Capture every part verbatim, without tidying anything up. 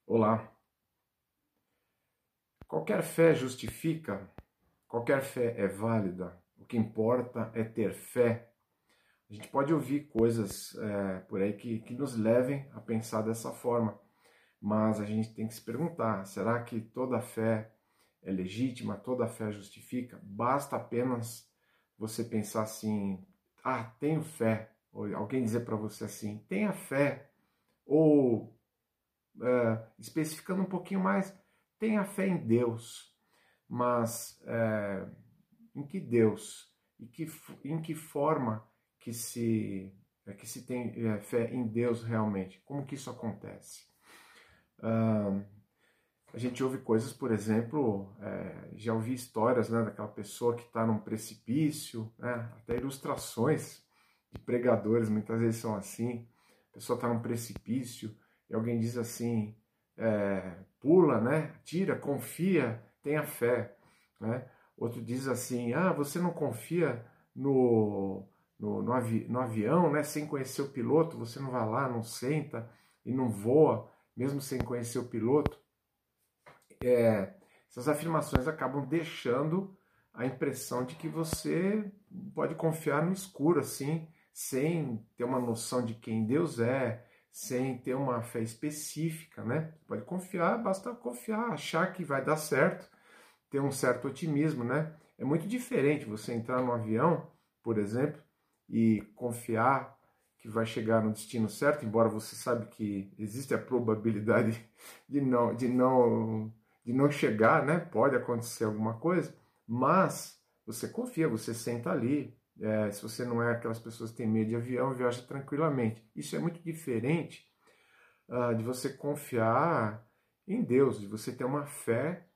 Olá. Qualquer fé justifica, qualquer fé é válida, o que importa é ter fé. A gente pode ouvir coisas é, por aí que, que nos levem a pensar dessa forma, mas a gente tem que se perguntar, será que toda fé é legítima, toda fé justifica? Basta apenas você pensar assim, ah, tenho fé, ou alguém dizer para você assim, tenha fé, ou é, especificando um pouquinho mais, tenha fé em Deus. Mas é, em que Deus e que, em que forma que se, é, que se tem é, fé em Deus realmente? Como que isso acontece? Ah, a gente ouve coisas, por exemplo, é, já ouvi histórias, né, daquela pessoa que está num precipício, né, até ilustrações de pregadores muitas vezes são assim. A pessoa está num precipício e alguém diz assim, é, pula, né, tira, confia, tenha fé, né? Outro diz assim, ah, você não confia no, no, no, avi, no avião, né, sem conhecer o piloto, você não vai lá, não senta e não voa, mesmo sem conhecer o piloto. É, essas afirmações acabam deixando a impressão de que você pode confiar no escuro, assim, sem ter uma noção de quem Deus é, sem ter uma fé específica, né? Pode confiar, basta confiar, achar que vai dar certo, ter um certo otimismo, né? É muito diferente você entrar no avião, por exemplo, e confiar que vai chegar no destino certo, embora você sabe que existe a probabilidade de não, de não, de não chegar, né? Pode acontecer alguma coisa, mas você confia, você senta ali. É, se você não é aquelas pessoas que têm medo de avião, viaja tranquilamente. Isso é muito diferente uh, de você confiar em Deus, de você ter uma fé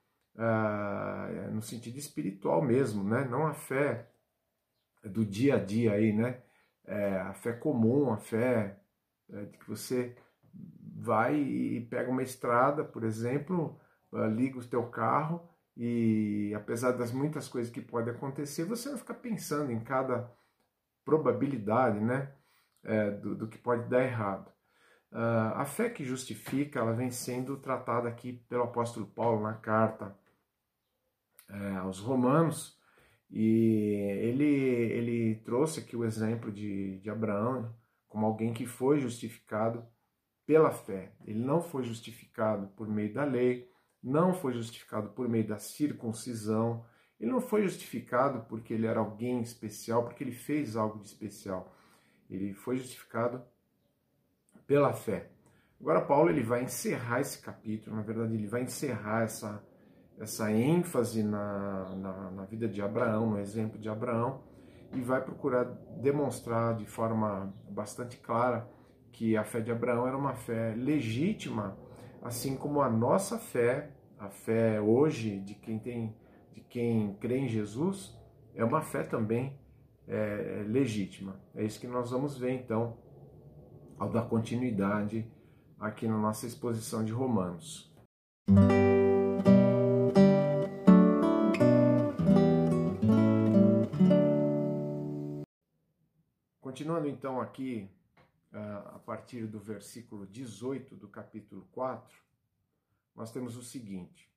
uh, no sentido espiritual mesmo, né? Não a fé do dia a dia aí, né? É, a fé comum, a fé é, de que você vai e pega uma estrada, por exemplo, uh, liga o teu carro e apesar das muitas coisas que podem acontecer, você vai ficar pensando em cada probabilidade, né? É, do, do que pode dar errado. Uh, a fé que justifica, ela vem sendo tratada aqui pelo apóstolo Paulo na carta uh, aos Romanos, e ele, ele trouxe aqui o exemplo de, de Abraão como alguém que foi justificado pela fé. Ele não foi justificado por meio da lei, não foi justificado por meio da circuncisão, ele não foi justificado porque ele era alguém especial, porque ele fez algo de especial. Ele foi justificado pela fé. Agora Paulo ele vai encerrar esse capítulo, na verdade ele vai encerrar essa, essa ênfase na, na, na vida de Abraão, no exemplo de Abraão, e vai procurar demonstrar de forma bastante clara que a fé de Abraão era uma fé legítima, assim como a nossa fé, a fé hoje de quem tem, de quem crê em Jesus, é uma fé também é, legítima. É isso que nós vamos ver então ao dar continuidade aqui na nossa exposição de Romanos. Continuando então aqui, a partir do versículo dezoito do capítulo quatro, nós temos o seguinte.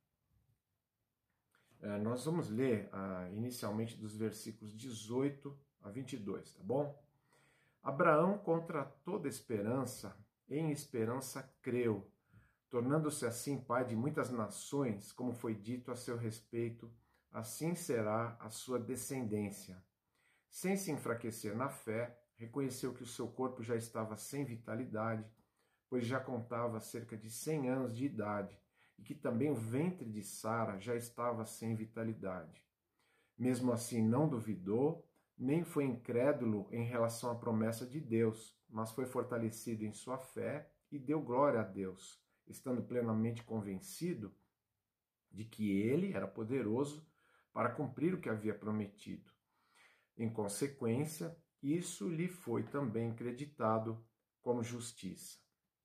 Nós vamos ler inicialmente dos versículos dezoito a vinte e dois, tá bom? Abraão, contra toda esperança, em esperança creu, tornando-se assim pai de muitas nações, como foi dito a seu respeito, assim será a sua descendência. Sem se enfraquecer na fé, reconheceu que o seu corpo já estava sem vitalidade, pois já contava cerca de cem anos de idade, e que também o ventre de Sara já estava sem vitalidade. Mesmo assim, não duvidou, nem foi incrédulo em relação à promessa de Deus, mas foi fortalecido em sua fé e deu glória a Deus, estando plenamente convencido de que ele era poderoso para cumprir o que havia prometido. Em consequência, isso lhe foi também creditado como justiça.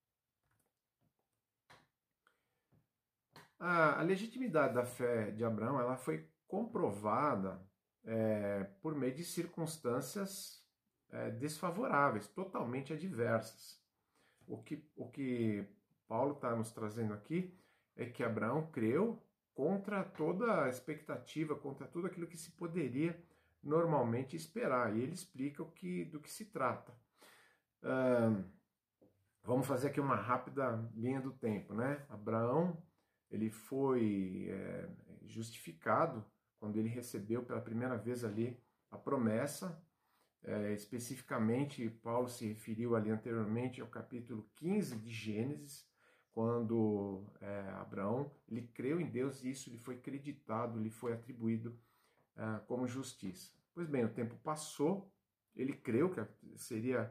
A, a legitimidade da fé de Abraão ela foi comprovada é, por meio de circunstâncias é, desfavoráveis, totalmente adversas. O que, o que Paulo está nos trazendo aqui é que Abraão creu contra toda a expectativa, contra tudo aquilo que se poderia normalmente esperar. E ele explica o que, do que se trata. Uh, vamos fazer aqui uma rápida linha do tempo, né? Abraão, ele foi é, justificado quando ele recebeu pela primeira vez ali a promessa. É, especificamente, Paulo se referiu ali anteriormente ao capítulo quinze de Gênesis, quando é, Abraão ele creu em Deus e isso lhe foi creditado, lhe foi atribuído é, como justiça. Pois bem, o tempo passou, ele creu que seria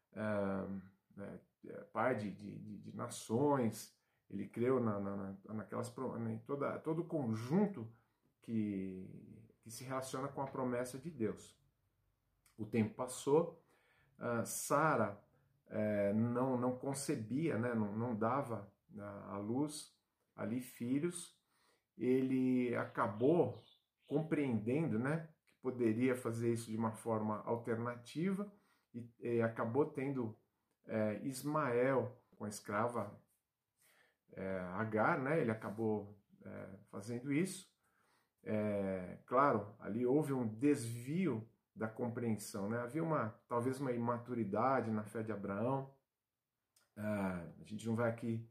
é, é, pai de, de, de nações, ele creu na, na, naquelas, em toda, todo o conjunto que, que se relaciona com a promessa de Deus. O tempo passou, uh, Sara uh, não, não concebia, né, não, não dava uh, à luz ali filhos, ele acabou compreendendo, né, que poderia fazer isso de uma forma alternativa e, e acabou tendo uh, Ismael com a escrava uh, Agar, né, ele acabou uh, fazendo isso. Uh, claro, ali houve um desvio da compreensão, né? Havia uma, talvez uma imaturidade na fé de Abraão. Ah, a gente não vai aqui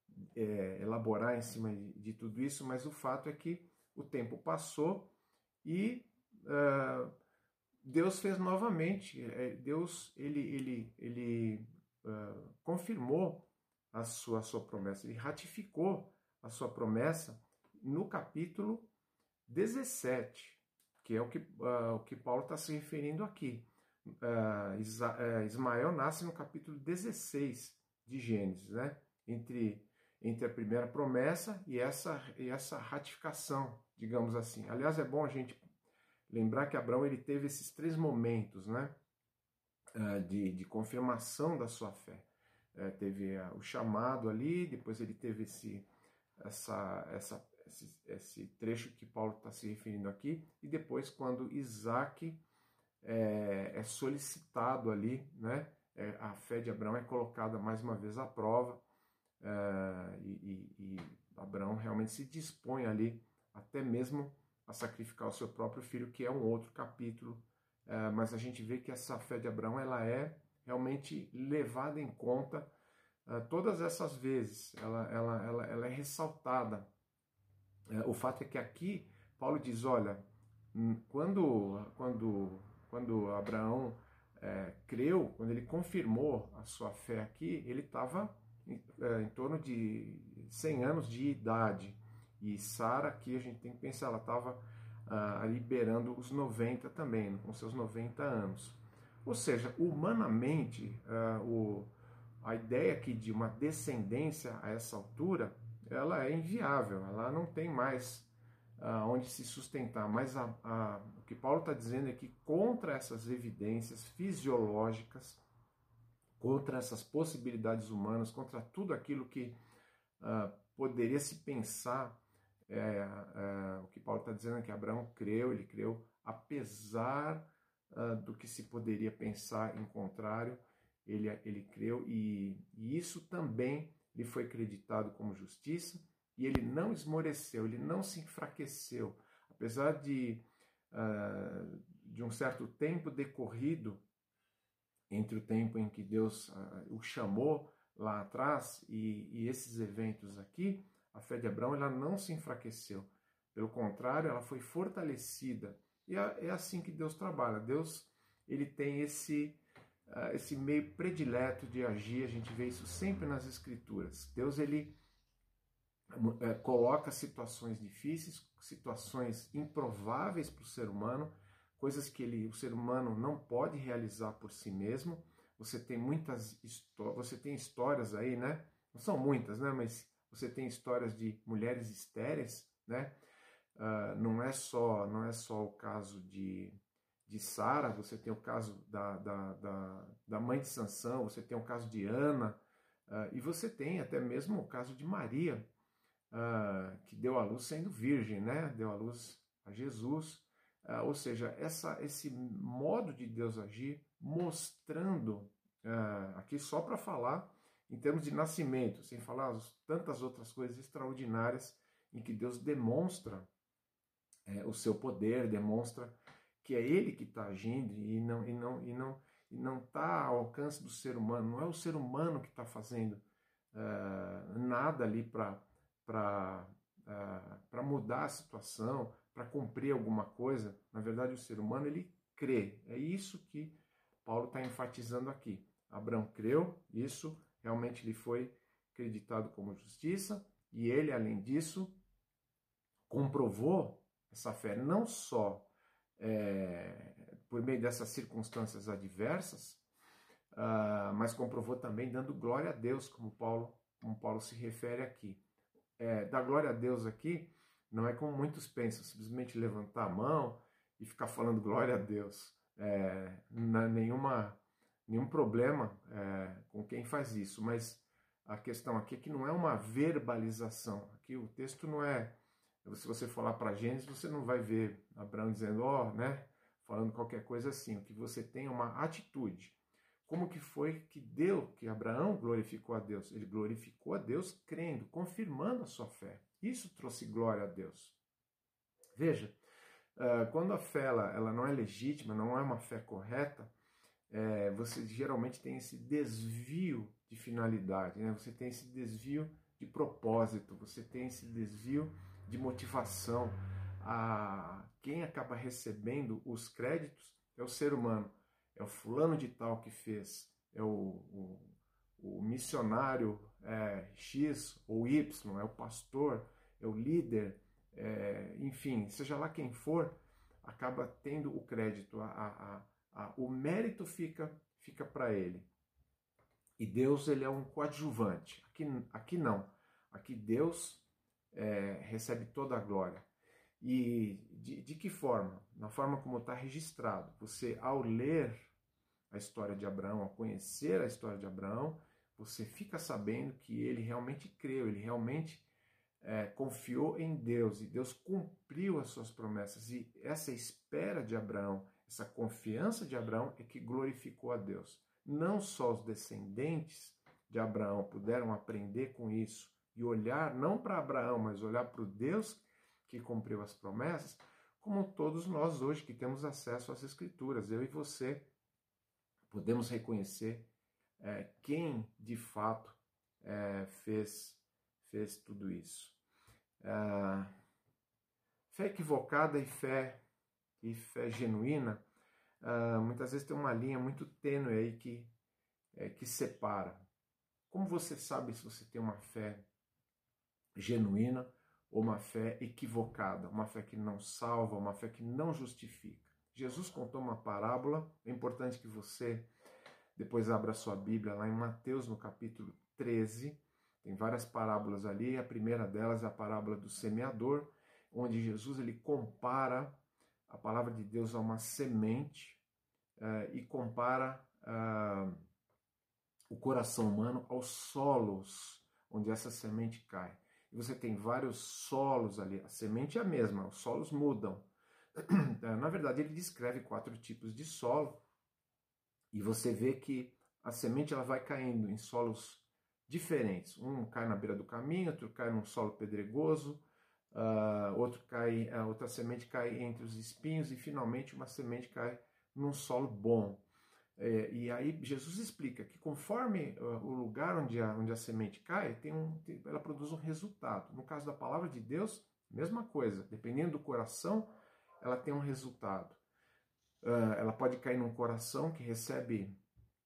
é, elaborar em cima de, de tudo isso, mas o fato é que o tempo passou e ah, Deus fez novamente. Deus ele, ele, ele ah, confirmou a sua, a sua promessa, ele ratificou a sua promessa no capítulo dezessete. Que é o que, uh, o que Paulo está se referindo aqui. Uh, Isa, uh, Ismael nasce no capítulo dezesseis de Gênesis, né? entre, entre a primeira promessa e essa, e essa ratificação, digamos assim. Aliás, é bom a gente lembrar que Abraão ele teve esses três momentos, né? uh, de, de confirmação da sua fé. Uh, teve uh, o chamado ali, depois ele teve esse, essa, essa Esse, esse trecho que Paulo está se referindo aqui, e depois quando Isaac é, é solicitado ali, né, é, a fé de Abraão é colocada mais uma vez à prova, é, e, e, e Abraão realmente se dispõe ali até mesmo a sacrificar o seu próprio filho, que é um outro capítulo, é, mas a gente vê que essa fé de Abraão ela é realmente levada em conta é, todas essas vezes, ela, ela, ela, ela é ressaltada. O fato é que aqui Paulo diz, olha, quando, quando, quando Abraão é, creu, quando ele confirmou a sua fé aqui, ele estava em, é, em torno de cem anos de idade. E Sara aqui a gente tem que pensar, ela estava ah, liberando os noventa também, com seus noventa anos. Ou seja, humanamente, ah, o, a ideia aqui de uma descendência a essa altura ela é inviável, ela não tem mais uh, onde se sustentar. Mas a, a, o que Paulo está dizendo é que contra essas evidências fisiológicas, contra essas possibilidades humanas, contra tudo aquilo que uh, poderia se pensar, é, é, o que Paulo está dizendo é que Abraão creu, ele creu apesar uh, do que se poderia pensar em contrário, ele, ele creu e, e isso também lhe foi acreditado como justiça, e ele não esmoreceu, ele não se enfraqueceu. Apesar de, uh, de um certo tempo decorrido entre o tempo em que Deus uh, o chamou lá atrás e, e esses eventos aqui, a fé de Abraão ela não se enfraqueceu. Pelo contrário, ela foi fortalecida. E é, é assim que Deus trabalha. Deus ele tem esse... Uh, esse meio predileto de agir, a gente vê isso sempre nas Escrituras. Deus, ele uh, coloca situações difíceis, situações improváveis para o ser humano, coisas que ele, o ser humano não pode realizar por si mesmo. Você tem muitas você tem histórias aí, né? Não são muitas, né? Mas você tem histórias de mulheres estéreis, né? Uh, não é só, não é só o caso de de Sara, você tem o caso da, da, da, da mãe de Sansão, você tem o caso de Ana, uh, e você tem até mesmo o caso de Maria, uh, que deu à luz sendo virgem, né? Deu à luz a Jesus. Uh, ou seja, essa, esse modo de Deus agir, mostrando, uh, aqui só para falar em termos de nascimento, sem falar as tantas outras coisas extraordinárias em que Deus demonstra é, o seu poder, demonstra que é Ele que está agindo e não e não e não e não está ao alcance do ser humano. Não é o ser humano que está fazendo uh, nada ali para para uh, para mudar a situação, para cumprir alguma coisa. Na verdade, o ser humano ele crê. É isso que Paulo está enfatizando aqui. Abraão creu, isso realmente lhe foi acreditado como justiça, e ele, além disso, comprovou essa fé não só é, por meio dessas circunstâncias adversas, uh, mas comprovou também dando glória a Deus, como Paulo, como Paulo se refere aqui. É, dar glória a Deus aqui não é como muitos pensam, simplesmente levantar a mão e ficar falando glória a Deus. É, não há nenhuma, nenhum problema é, com quem faz isso, mas a questão aqui é que não é uma verbalização. Aqui o texto não é... Se você falar para Gênesis, você não vai ver Abraão dizendo, ó, oh, né, falando qualquer coisa assim. O que você tem é uma atitude. Como que foi que deu, que Abraão glorificou a Deus? Ele glorificou a Deus crendo, confirmando a sua fé. Isso trouxe glória a Deus. Veja, quando a fé ela, ela não é legítima, não é uma fé correta, é, você geralmente tem esse desvio de finalidade, né? Você tem esse desvio de propósito, você tem esse desvio de motivação. A, quem acaba recebendo os créditos é o ser humano, é o fulano de tal que fez, é o, o, o missionário é, X ou Y, é o pastor, é o líder, é, enfim, seja lá quem for, acaba tendo o crédito, a, a, a, o mérito fica, fica para ele. E Deus ele é um coadjuvante. Aqui, aqui não. Aqui Deus é, recebe toda a glória. E de, de que forma? Na forma como está registrado. Você, ao ler a história de Abraão, ao conhecer a história de Abraão, você fica sabendo que ele realmente creu, ele realmente é, confiou em Deus, e Deus cumpriu as suas promessas. E essa espera de Abraão, essa confiança de Abraão é que glorificou a Deus. Não só os descendentes de Abraão puderam aprender com isso e olhar não para Abraão, mas olhar para o Deus que cumpriu as promessas, como todos nós hoje que temos acesso às Escrituras, eu e você, podemos reconhecer é, quem de fato é, fez, fez tudo isso. É, fé equivocada e fé, e fé genuína, é, muitas vezes tem uma linha muito tênue aí que, é, que separa. Como você sabe se você tem uma fé genuína ou uma fé equivocada, uma fé que não salva, uma fé que não justifica? Jesus contou uma parábola, é importante que você depois abra sua Bíblia lá em Mateus, no capítulo treze, tem várias parábolas ali, a primeira delas é a parábola do semeador, onde Jesus ele compara a palavra de Deus a uma semente uh, e compara uh, o coração humano aos solos onde essa semente cai. E você tem vários solos ali, a semente é a mesma, os solos mudam. Na verdade, ele descreve quatro tipos de solo, e você vê que a semente ela vai caindo em solos diferentes. Um cai na beira do caminho, outro cai num solo pedregoso, uh, outro cai, uh, outra semente cai entre os espinhos e finalmente uma semente cai num solo bom. É, e aí Jesus explica que conforme uh, o lugar onde a, onde a semente cai, tem um, tem, ela produz um resultado. No caso da palavra de Deus, mesma coisa. Dependendo do coração, ela tem um resultado. Uh, ela pode cair num coração que recebe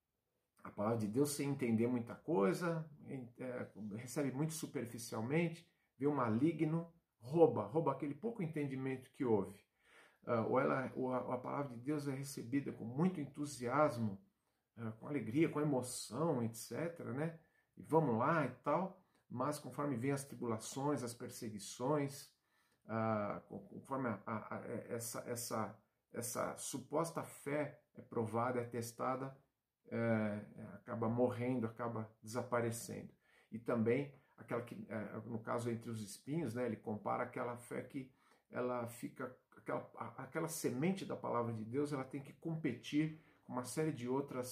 a palavra de Deus sem entender muita coisa, é, recebe muito superficialmente, vê o maligno, rouba, rouba aquele pouco entendimento que houve. Uh, ou, ela, ou a, a palavra de Deus é recebida com muito entusiasmo, uh, com alegria, com emoção, etcétera, né? E vamos lá e tal, mas conforme vem as tribulações, as perseguições, uh, conforme a, a, a, essa, essa, essa suposta fé é provada, é testada, É, acaba morrendo, acaba desaparecendo. E também, aquela que, é, no caso entre os espinhos, né, ele compara aquela fé que ela fica, aquela, aquela semente da palavra de Deus, ela tem que competir com uma série de outras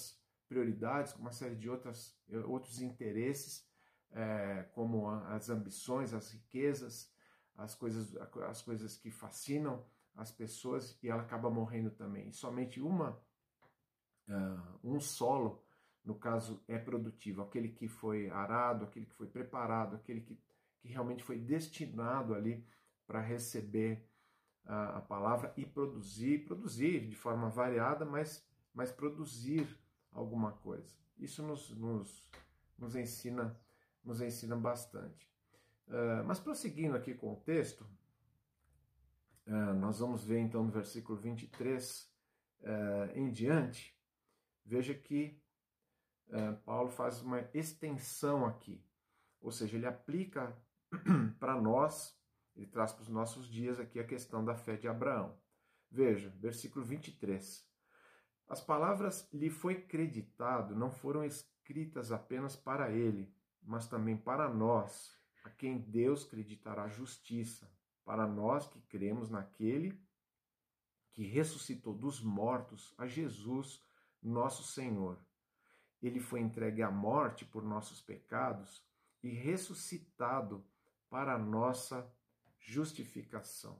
prioridades, com uma série de outras, outros interesses, é, como as ambições, as riquezas, as coisas, as coisas que fascinam as pessoas, e ela acaba morrendo também. E somente uma, uh, um solo, no caso, é produtivo, aquele que foi arado, aquele que foi preparado, aquele que, que realmente foi destinado ali para receber a, a palavra e produzir, produzir de forma variada, mas, mas produzir alguma coisa. Isso nos, nos, nos, ensina, nos ensina bastante. Uh, mas prosseguindo aqui com o texto, uh, nós vamos ver então no versículo vinte e três uh, em diante, veja que uh, Paulo faz uma extensão aqui, ou seja, ele aplica para nós, ele traz para os nossos dias aqui a questão da fé de Abraão. Veja, versículo vinte e três. As palavras lhe foi creditado não foram escritas apenas para ele, mas também para nós, a quem Deus creditará justiça, para nós que cremos naquele que ressuscitou dos mortos, a Jesus, nosso Senhor. Ele foi entregue à morte por nossos pecados e ressuscitado para a nossa justificação.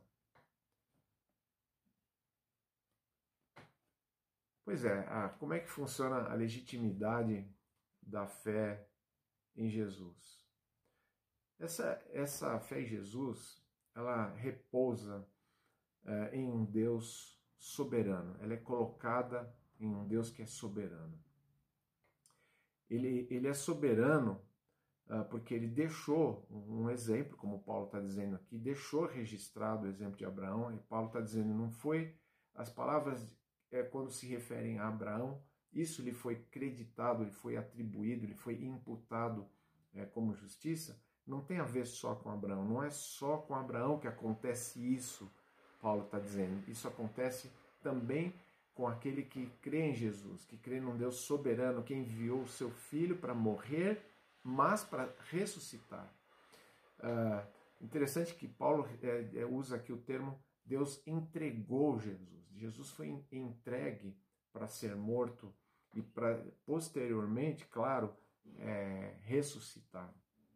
Pois é, como é que funciona a legitimidade da fé em Jesus? Essa, essa fé em Jesus, ela repousa é, em um Deus soberano. Ela é colocada em um Deus que é soberano. Ele, ele é soberano uh, porque ele deixou um exemplo, como Paulo está dizendo aqui, deixou registrado o exemplo de Abraão, e Paulo está dizendo, não foi, as palavras é, quando se referem a Abraão, isso lhe foi creditado, lhe foi atribuído, lhe foi imputado é, como justiça, não tem a ver só com Abraão, não é só com Abraão que acontece isso, Paulo está dizendo, isso acontece também com aquele que crê em Jesus, que crê num Deus soberano, que enviou o seu Filho para morrer, mas para ressuscitar. Uh, interessante que Paulo é, é, usa aqui o termo Deus entregou Jesus. Jesus foi entregue para ser morto e para posteriormente, claro, é, ressuscitar.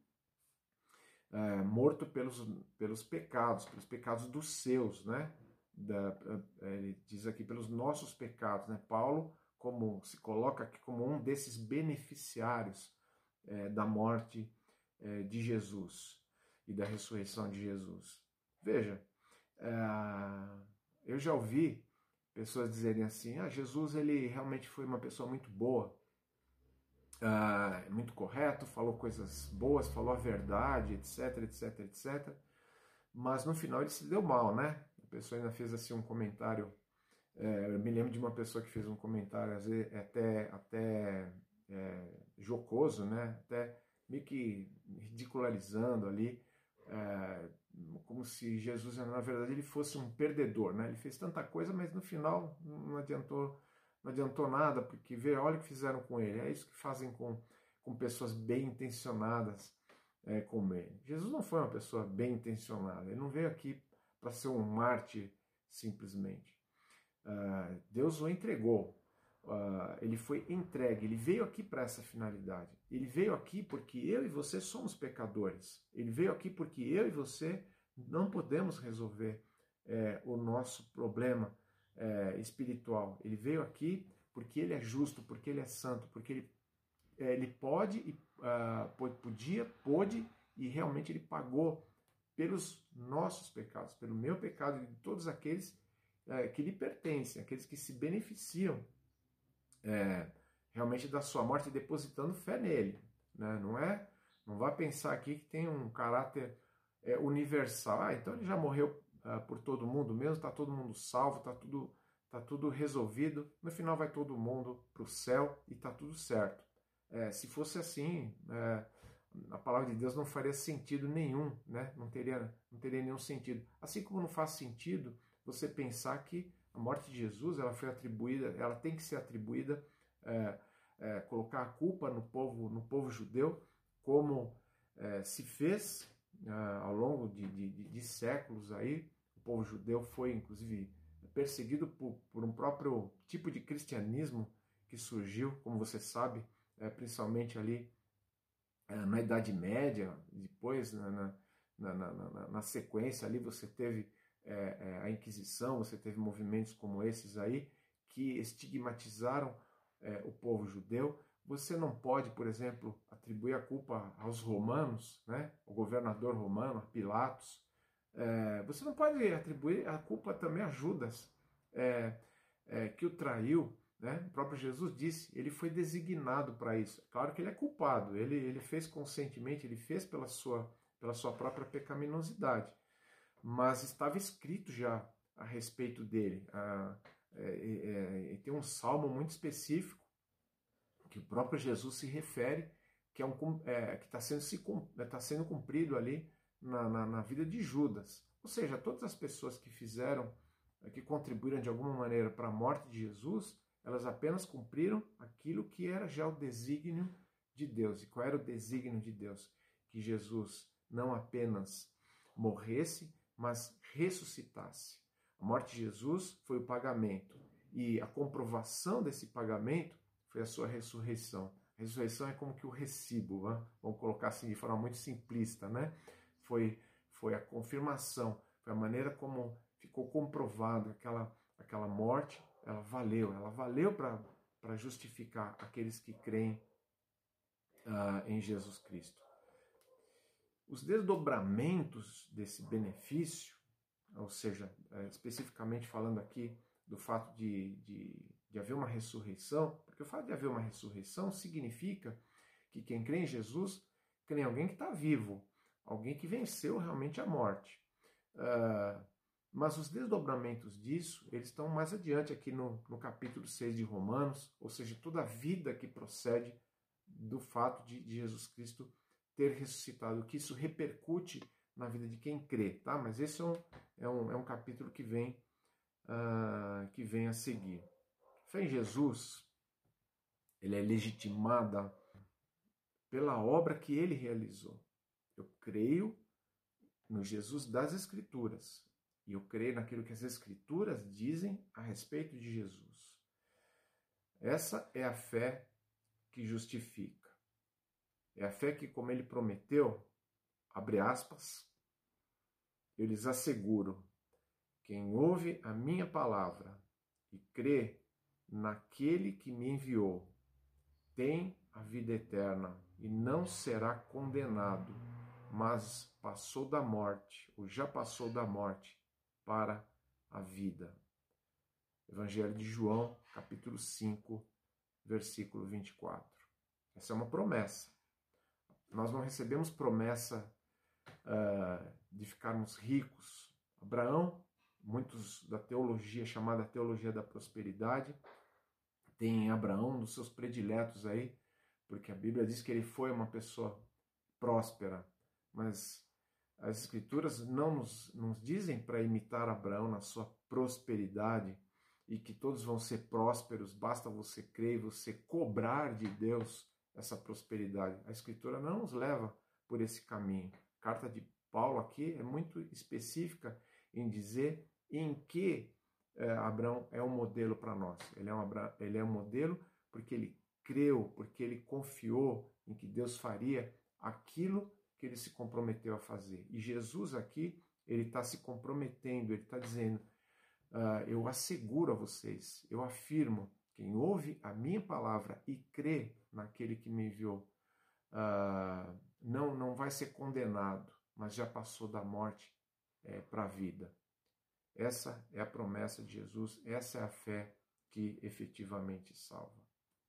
É, morto pelos, pelos pecados, pelos pecados dos seus, né? Da, ele diz aqui pelos nossos pecados, né? Paulo como se coloca aqui como um desses beneficiários é, da morte é, de Jesus e da ressurreição de Jesus. Veja, é, eu já ouvi pessoas dizerem assim, ah, Jesus ele realmente foi uma pessoa muito boa, ah, muito correto, falou coisas boas, falou a verdade, etc, etc, etc, mas no final ele se deu mal, né? A pessoa ainda fez assim um comentário, é, eu me lembro de uma pessoa que fez um comentário às vezes, até, até é, jocoso, né? Até meio que ridicularizando ali, é, como se Jesus, na verdade, ele fosse um perdedor, né? Ele fez tanta coisa, mas no final não adiantou, não adiantou nada, porque vê, olha o que fizeram com ele, é isso que fazem com, com pessoas bem intencionadas, É, como ele. Jesus não foi uma pessoa bem intencionada, ele não veio aqui para ser um mártir simplesmente. Uh, Deus o entregou, uh, ele foi entregue, ele veio aqui para essa finalidade. Ele veio aqui porque eu e você somos pecadores. Ele veio aqui porque eu e você não podemos resolver é, o nosso problema é, espiritual. Ele veio aqui porque ele é justo, porque ele é santo, porque ele ele pode, uh, podia, pôde e realmente ele pagou pelos nossos pecados, pelo meu pecado e de todos aqueles uh, que lhe pertencem, aqueles que se beneficiam uh, realmente da sua morte depositando fé nele. Né? Não é, não vá pensar aqui que tem um caráter uh, universal. Ah, então ele já morreu uh, por todo mundo mesmo, está todo mundo salvo, está tudo, tá tudo resolvido. No final vai todo mundo para o céu e está tudo certo. É, se fosse assim, é, a palavra de Deus não faria sentido nenhum, né? não, teria, não teria nenhum sentido. Assim como não faz sentido você pensar que a morte de Jesus ela foi atribuída, ela tem que ser atribuída, é, é, colocar a culpa no povo, no povo judeu, como é, se fez é, ao longo de, de, de séculos aí. O povo judeu foi, inclusive, perseguido por, por um próprio tipo de cristianismo que surgiu, como você sabe, é, principalmente ali é, na Idade Média, depois na, na, na, na, na sequência ali você teve é, é, a Inquisição, você teve movimentos como esses aí, que estigmatizaram é, o povo judeu. Você não pode, por exemplo, atribuir a culpa aos romanos, né? O governador romano, a Pilatos. É, você não pode atribuir a culpa também a Judas, é, é, que o traiu, né? O próprio Jesus disse, ele foi designado para isso. Claro que ele é culpado, ele, ele fez conscientemente, ele fez pela sua, pela sua própria pecaminosidade, mas estava escrito já a respeito dele. Ah, é, é, é, tem um salmo muito específico que o próprio Jesus se refere, que é um, é, que está sendo, se, tá sendo cumprido ali na, na, na vida de Judas. Ou seja, todas as pessoas que fizeram, que contribuíram de alguma maneira para a morte de Jesus, elas apenas cumpriram aquilo que era já o desígnio de Deus. E qual era o desígnio de Deus? Que Jesus não apenas morresse, mas ressuscitasse. A morte de Jesus foi o pagamento. E a comprovação desse pagamento foi a sua ressurreição. A ressurreição é como que o recibo, né? Vamos colocar assim de forma muito simplista, né? Foi, foi a confirmação, foi a maneira como ficou comprovado aquela, aquela morte, ela valeu, ela valeu para justificar aqueles que creem uh, em Jesus Cristo. Os desdobramentos desse benefício, ou seja, especificamente falando aqui do fato de, de, de haver uma ressurreição, porque o fato de haver uma ressurreição significa que quem crê em Jesus crê em alguém que está vivo, alguém que venceu realmente a morte. Uh, mas os desdobramentos disso, eles estão mais adiante aqui no, no capítulo seis de Romanos, ou seja, toda a vida que procede do fato de, de Jesus Cristo ter ressuscitado, que isso repercute na vida de quem crê, tá? Mas esse é um, é um, é um capítulo que vem, uh, que vem a seguir. Fé em Jesus, ele é legitimada pela obra que ele realizou. Eu creio no Jesus das Escrituras. E eu creio naquilo que as Escrituras dizem a respeito de Jesus. Essa é a fé que justifica. É a fé que, como ele prometeu, abre aspas, eu lhes asseguro, quem ouve a minha palavra e crê naquele que me enviou, tem a vida eterna e não será condenado, mas passou da morte, ou já passou da morte, para a vida. Evangelho de João, capítulo cinco, versículo vinte e quatro. Essa é uma promessa. Nós não recebemos promessa uh, de ficarmos ricos. Abraão, muitos da teologia chamada teologia da prosperidade, tem Abraão nos seus prediletos aí, porque a Bíblia diz que ele foi uma pessoa próspera, mas as Escrituras não nos, nos dizem para imitar Abraão na sua prosperidade e que todos vão ser prósperos, basta você crer e você cobrar de Deus essa prosperidade. A Escritura não nos leva por esse caminho. A carta de Paulo aqui é muito específica em dizer em que é, Abraão é um modelo para nós. Ele é, um, ele é um modelo porque ele creu, porque ele confiou em que Deus faria aquilo que ele se comprometeu a fazer. E Jesus aqui, ele está se comprometendo, ele está dizendo, uh, eu asseguro a vocês, eu afirmo, quem ouve a minha palavra e crê naquele que me enviou, uh, não, não vai ser condenado, mas já passou da morte é, para a vida. Essa é a promessa de Jesus, essa é a fé que efetivamente salva.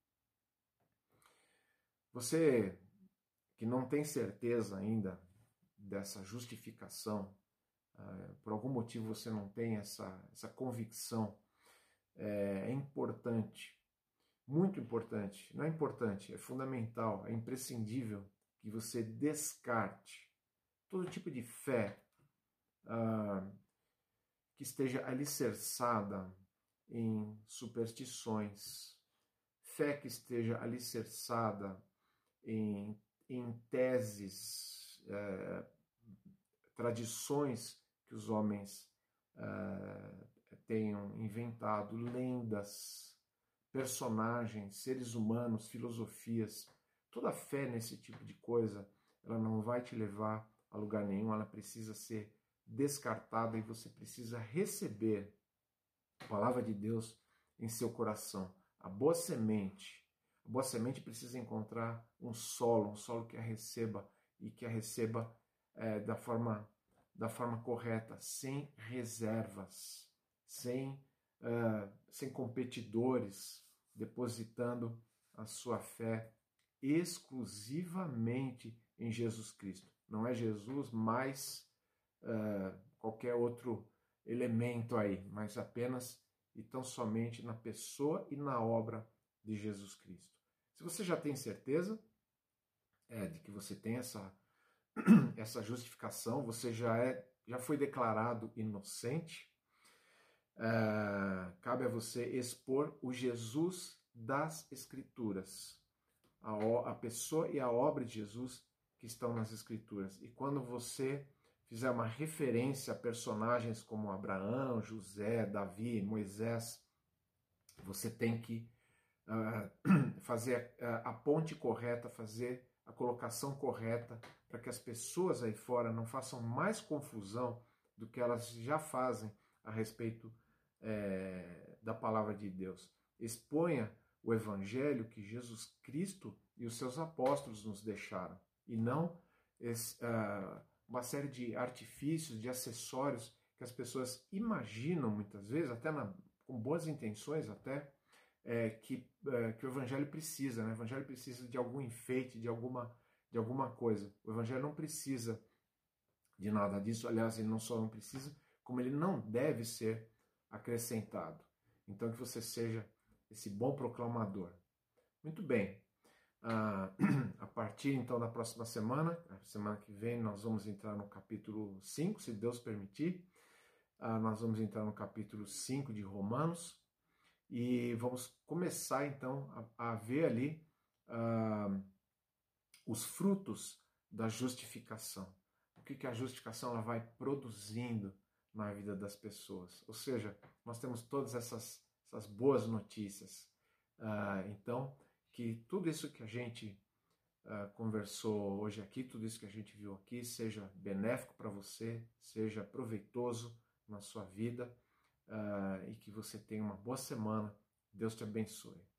Você que não tem certeza ainda dessa justificação, uh, por algum motivo você não tem essa, essa convicção, é, é importante, muito importante, não é importante, é fundamental, é imprescindível que você descarte todo tipo de fé uh, que esteja alicerçada em superstições, fé que esteja alicerçada em em teses, eh, tradições que os homens eh, tenham inventado, lendas, personagens, seres humanos, filosofias. Toda fé nesse tipo de coisa, ela não vai te levar a lugar nenhum, ela precisa ser descartada e você precisa receber a palavra de Deus em seu coração. A boa semente, a boa semente precisa encontrar um solo, um solo que a receba e que a receba é, da forma, da forma correta, sem reservas, sem, uh, sem competidores, depositando a sua fé exclusivamente em Jesus Cristo. Não é Jesus mais uh, qualquer outro elemento aí, mas apenas e tão somente na pessoa e na obra de Jesus Cristo. Se você já tem certeza é, de que você tem essa, essa justificação, você já, é, já foi declarado inocente, é, cabe a você expor o Jesus das Escrituras, a, a pessoa e a obra de Jesus que estão nas Escrituras. E quando você fizer uma referência a personagens como Abraão, José, Davi, Moisés, você tem que uh, fazer a, a ponte correta, fazer a colocação correta, para que as pessoas aí fora não façam mais confusão do que elas já fazem a respeito é, da palavra de Deus. Exponha o evangelho que Jesus Cristo e os seus apóstolos nos deixaram, e não esse, uh, uma série de artifícios, de acessórios que as pessoas imaginam muitas vezes, até na, com boas intenções até, é, que, é, que o evangelho precisa, né? O evangelho precisa de algum enfeite, de alguma, de alguma coisa. O evangelho não precisa de nada disso, aliás, ele não só não precisa, como ele não deve ser acrescentado. Então que você seja esse bom proclamador. Muito bem. Ah, a partir então da próxima semana, a semana que vem, nós vamos entrar no capítulo cinco, se Deus permitir. Ah, nós vamos entrar no capítulo cinco de Romanos e vamos começar então a, a ver ali ah, os frutos da justificação. O que, que a justificação ela vai produzindo na vida das pessoas. Ou seja, nós temos todas essas, essas boas notícias. Ah, então, que tudo isso que a gente uh, conversou hoje aqui, tudo isso que a gente viu aqui, seja benéfico para você, seja proveitoso na sua vida uh, e que você tenha uma boa semana. Deus te abençoe.